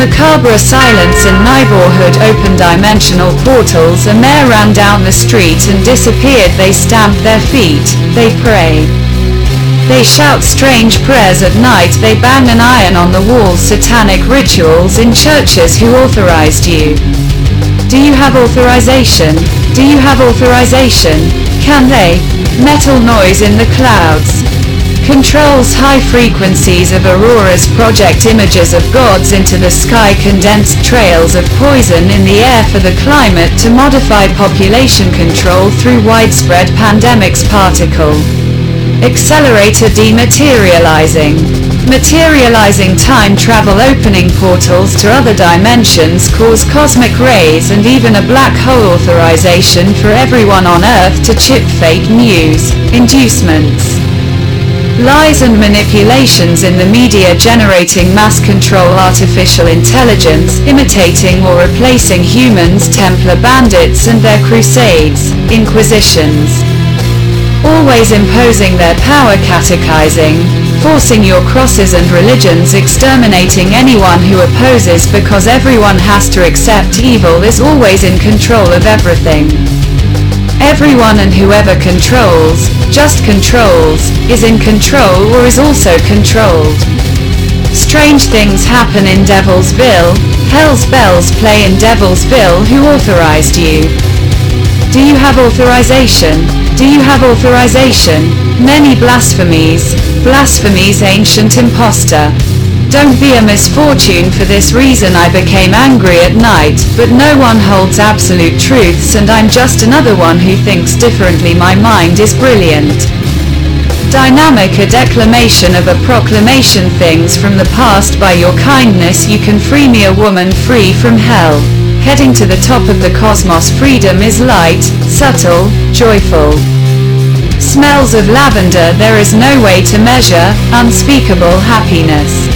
Macabre silence in neighborhood open dimensional portals. A mare ran down the street and disappeared. They stamp their feet, they pray. They shout strange prayers at night. They bang an iron on the walls. Satanic rituals in churches. Who authorized you? Do you have authorization? Do you have authorization? Can they? Metal noise in the clouds. Controls high frequencies of auroras. Project images of gods into the sky. Condensed trails of poison in the air for the climate to modify population control through widespread pandemics. Particle accelerator dematerializing. Materializing time travel. Opening portals to other dimensions. Cause cosmic rays and even a black hole. Authorization for everyone on Earth to chip. Fake news. Inducements. Lies and manipulations in the media. Generating mass control. Artificial intelligence, imitating or replacing humans. Templar bandits and their crusades. Inquisitions. Always imposing their power. Catechizing. Forcing your crosses and religions. Exterminating anyone who opposes, because everyone has to accept evil is always in control of everything. Everyone and whoever controls, just controls, is in control or is also controlled. Strange things happen in Devilsville. Hell's bells play in Devilsville. Who authorized you? Do you have authorization? Do you have authorization? Many blasphemies. Blasphemies. Ancient impostor. Don't be a misfortune. For this reason I became angry at night, but no one holds absolute truths and I'm just another one who thinks differently. My mind is brilliant. Dynamic. A declamation of a proclamation. Things from the past. By your kindness you can free me. A woman free from hell. Heading to the top of the cosmos. Freedom is light, subtle, joyful. Smells of lavender. There is no way to measure unspeakable happiness.